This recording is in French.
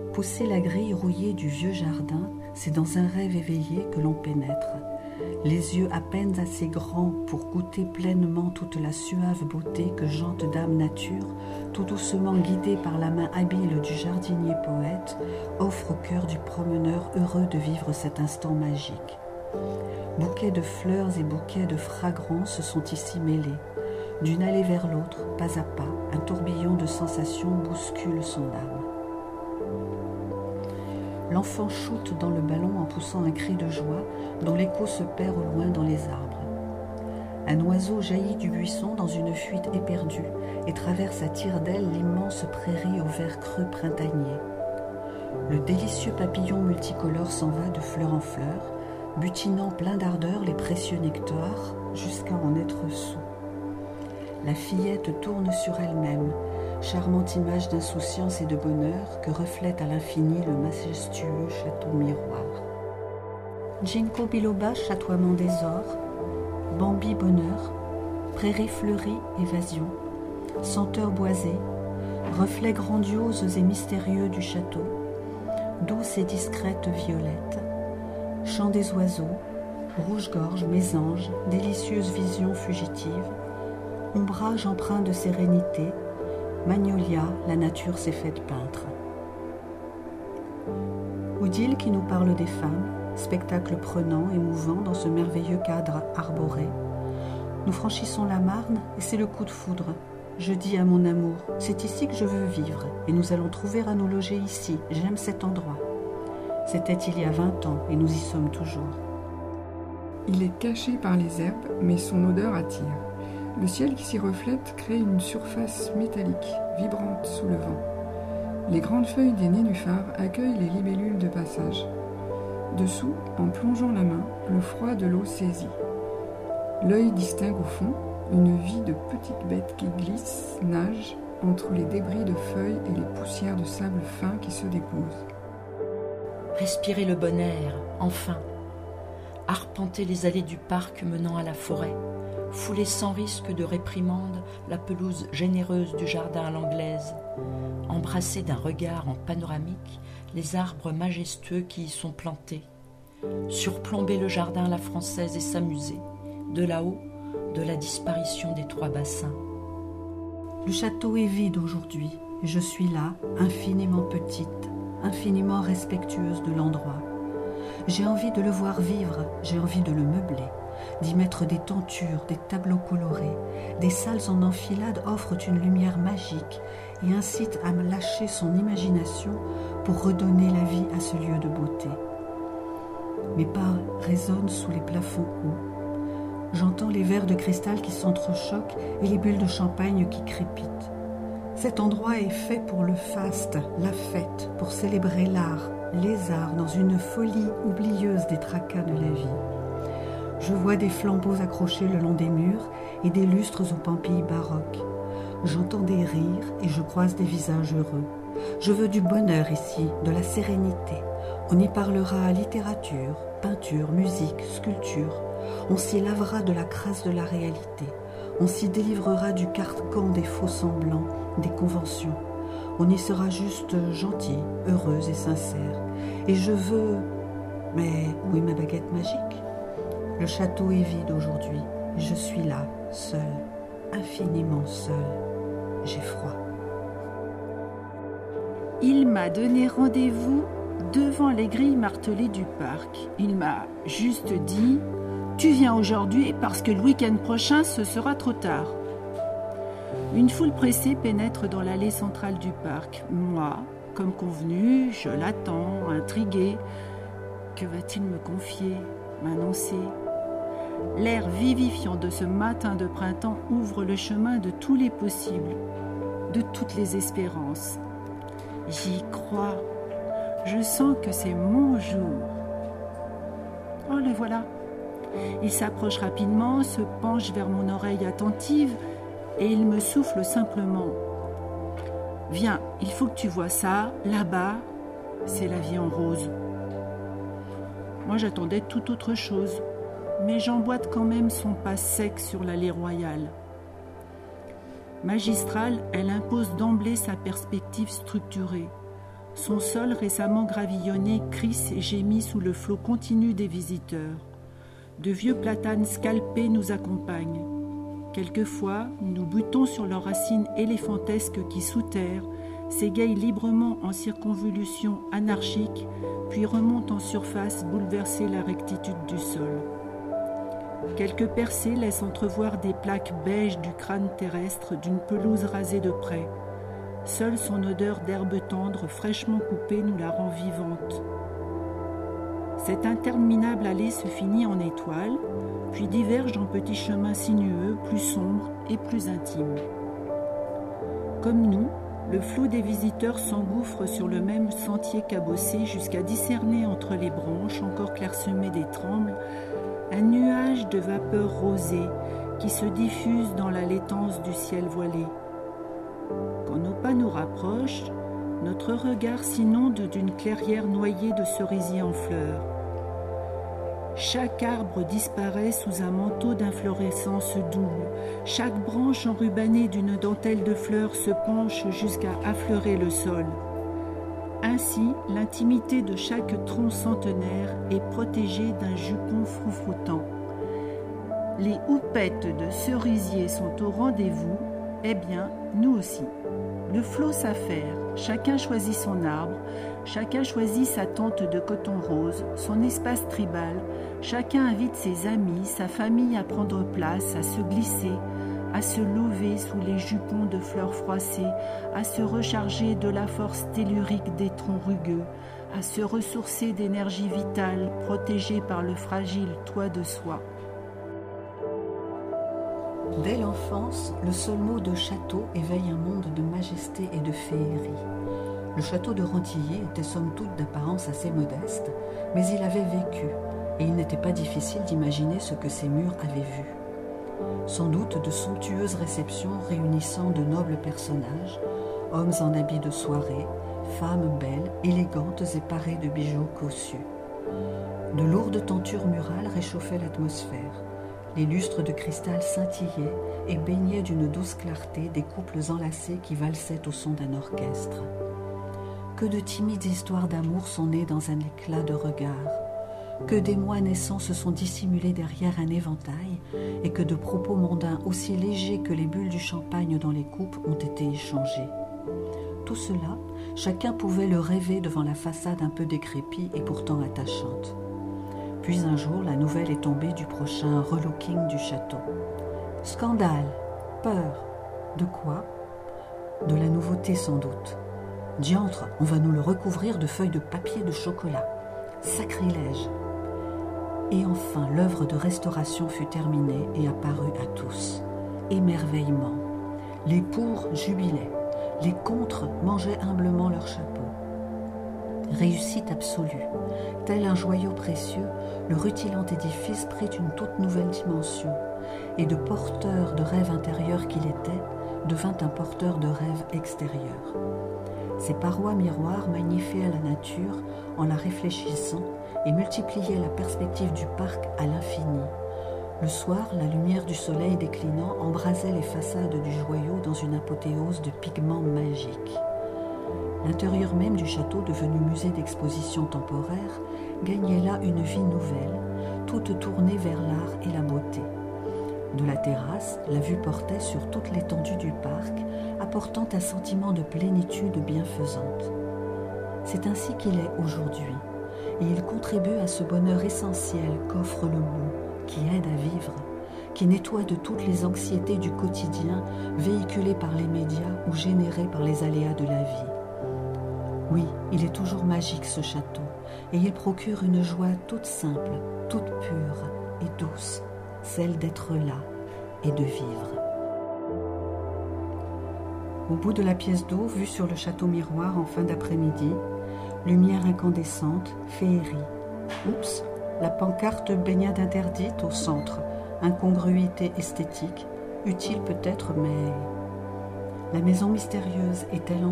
Pousser la grille rouillée du vieux jardin, c'est dans un rêve éveillé que l'on pénètre. Les yeux à peine assez grands pour goûter pleinement toute la suave beauté que jante Dame Nature, tout doucement guidée par la main habile du jardinier poète, offre au cœur du promeneur heureux de vivre cet instant magique. Bouquets de fleurs et bouquets de fragrances sont ici mêlés. D'une allée vers l'autre, pas à pas, un tourbillon de sensations bouscule son âme. L'enfant shoot dans le ballon en poussant un cri de joie dont l'écho se perd au loin dans les arbres. Un oiseau jaillit du buisson dans une fuite éperdue et traverse à tire-d'aile l'immense prairie au vert creux printanier. Le délicieux papillon multicolore s'en va de fleur en fleur, butinant plein d'ardeur les précieux nectars jusqu'à en être soûl. La fillette tourne sur elle-même, charmante image d'insouciance et de bonheur que reflète à l'infini le majestueux château miroir. Ginkgo biloba, chatoiement des ors, Bambi bonheur, prairie fleurie, évasion, senteur boisée, reflets grandioses et mystérieux du château, douce et discrète violette, chant des oiseaux, rouge-gorge, mésange, délicieuse vision fugitive, ombrage empreint de sérénité, magnolia, la nature s'est faite peintre. Odile qui nous parle des femmes, spectacle prenant, émouvant dans ce merveilleux cadre arboré. Nous franchissons la Marne et c'est le coup de foudre. Je dis à mon amour, c'est ici que je veux vivre et nous allons trouver à nous loger ici, j'aime cet endroit. C'était il y a 20 ans et nous y sommes toujours. Il est caché par les herbes, mais son odeur attire. Le ciel qui s'y reflète crée une surface métallique, vibrante sous le vent. Les grandes feuilles des nénuphars accueillent les libellules de passage. Dessous, en plongeant la main, le froid de l'eau saisit. L'œil distingue au fond une vie de petites bêtes qui glissent, nagent entre les débris de feuilles et les poussières de sable fin qui se déposent. Respirez le bon air, enfin. Arpentez les allées du parc menant à la forêt. Foulez sans risque de réprimande la pelouse généreuse du jardin à l'anglaise. Embrassez d'un regard en panoramique les arbres majestueux qui y sont plantés. Surplombez le jardin à la française et s'amuser, de là-haut, de la disparition des 3 bassins. Le château est vide aujourd'hui. Je suis là, infiniment petite, infiniment respectueuse de l'endroit. J'ai envie de le voir vivre, j'ai envie de le meubler, d'y mettre des tentures, des tableaux colorés. Des salles en enfilade offrent une lumière magique et incitent à me lâcher son imagination pour redonner la vie à ce lieu de beauté. Mes pas résonnent sous les plafonds hauts. J'entends les verres de cristal qui s'entrechoquent et les bulles de champagne qui crépitent. Cet endroit est fait pour le faste, la fête, pour célébrer l'art, les arts dans une folie oublieuse des tracas de la vie. Je vois des flambeaux accrochés le long des murs et des lustres aux pampilles baroques. J'entends des rires et je croise des visages heureux. Je veux du bonheur ici, de la sérénité. On y parlera littérature, peinture, musique, sculpture. On s'y lavera de la crasse de la réalité. On s'y délivrera du carcan des faux semblants, des conventions. On y sera juste gentil, heureuse et sincère. Et je veux... Mais où est ma baguette magique ? Le château est vide aujourd'hui. Je suis là, seule, infiniment seule. J'ai froid. Il m'a donné rendez-vous devant les grilles martelées du parc. Il m'a juste dit « Tu viens aujourd'hui parce que le week-end prochain, ce sera trop tard. » Une foule pressée pénètre dans l'allée centrale du parc. Moi, comme convenu, je l'attends, intriguée. Que va-t-il me confier, m'annoncer ? L'air vivifiant de ce matin de printemps ouvre le chemin de tous les possibles, de toutes les espérances. J'y crois. Je sens que c'est mon jour. Oh, le voilà. Il s'approche rapidement, se penche vers mon oreille attentive et il me souffle simplement. « Viens, il faut que tu vois ça, là-bas, c'est la vie en rose. » Moi, j'attendais tout autre chose, mais j'emboîte quand même son pas sec sur l'allée royale. Magistrale, elle impose d'emblée sa perspective structurée. Son sol récemment gravillonné crisse et gémit sous le flot continu des visiteurs. De vieux platanes scalpés nous accompagnent. Quelquefois, nous butons sur leurs racines éléphantesques qui, sous terre, s'égayent librement en circonvolution anarchique, puis remontent en surface bouleverser la rectitude du sol. Quelques percées laissent entrevoir des plaques beiges du crâne terrestre d'une pelouse rasée de près. Seule son odeur d'herbe tendre fraîchement coupée nous la rend vivante. Cette interminable allée se finit en étoile, puis diverge en petits chemins sinueux, plus sombres et plus intimes. Comme nous, le flot des visiteurs s'engouffre sur le même sentier cabossé jusqu'à discerner entre les branches encore clairsemées des trembles un nuage de vapeur rosée qui se diffuse dans la laitance du ciel voilé. Quand nos pas nous rapprochent, notre regard s'inonde d'une clairière noyée de cerisiers en fleurs. Chaque arbre disparaît sous un manteau d'inflorescence double. Chaque branche enrubannée d'une dentelle de fleurs se penche jusqu'à affleurer le sol. Ainsi, l'intimité de chaque tronc centenaire est protégée d'un jupon froufroutant. Les houpettes de cerisiers sont au rendez-vous, eh bien, nous aussi. Le flot s'affaire, chacun choisit son arbre, chacun choisit sa tente de coton rose, son espace tribal, chacun invite ses amis, sa famille à prendre place, à se glisser, à se lever sous les jupons de fleurs froissées, à se recharger de la force tellurique des troncs rugueux, à se ressourcer d'énergie vitale protégée par le fragile toit de soie. Dès l'enfance, le seul mot de château éveille un monde de majesté et de féerie. Le château de Rantilly était somme toute d'apparence assez modeste, mais il avait vécu, et il n'était pas difficile d'imaginer ce que ses murs avaient vu. Sans doute de somptueuses réceptions réunissant de nobles personnages, hommes en habits de soirée, femmes belles, élégantes et parées de bijoux cossus. De lourdes tentures murales réchauffaient l'atmosphère. Les lustres de cristal scintillaient et baignaient d'une douce clarté des couples enlacés qui valsaient au son d'un orchestre. Que de timides histoires d'amour sont nées dans un éclat de regard, que d'émois naissants se sont dissimulés derrière un éventail et que de propos mondains aussi légers que les bulles du champagne dans les coupes ont été échangés. Tout cela, chacun pouvait le rêver devant la façade un peu décrépie et pourtant attachante. Puis un jour, la nouvelle est tombée du prochain relooking du château. Scandale, peur, de quoi? De la nouveauté sans doute. Diantre, on va nous le recouvrir de feuilles de papier de chocolat. Sacrilège. Et enfin, l'œuvre de restauration fut terminée et apparut à tous. Émerveillement. Les pour jubilaient, les contres mangeaient humblement leurs chapeaux. Réussite absolue. Tel un joyau précieux, le rutilant édifice prit une toute nouvelle dimension, et de porteur de rêve intérieur qu'il était, devint un porteur de rêve extérieur. Ses parois miroirs magnifiaient la nature en la réfléchissant et multipliaient la perspective du parc à l'infini. Le soir, la lumière du soleil déclinant embrasait les façades du joyau dans une apothéose de pigments magiques. L'intérieur même du château, devenu musée d'exposition temporaire, gagnait là une vie nouvelle, toute tournée vers l'art et la beauté. De la terrasse, la vue portait sur toute l'étendue du parc, apportant un sentiment de plénitude bienfaisante. C'est ainsi qu'il est aujourd'hui, et il contribue à ce bonheur essentiel qu'offre le beau, qui aide à vivre, qui nettoie de toutes les anxiétés du quotidien véhiculées par les médias ou générées par les aléas de la vie. Oui, il est toujours magique ce château, et il procure une joie toute simple, toute pure et douce, celle d'être là et de vivre. Au bout de la pièce d'eau, vue sur le château miroir en fin d'après-midi, lumière incandescente, féerie. Oups, la pancarte baignade interdite au centre, incongruité esthétique, utile peut-être, mais... La maison mystérieuse est-elle hantée ?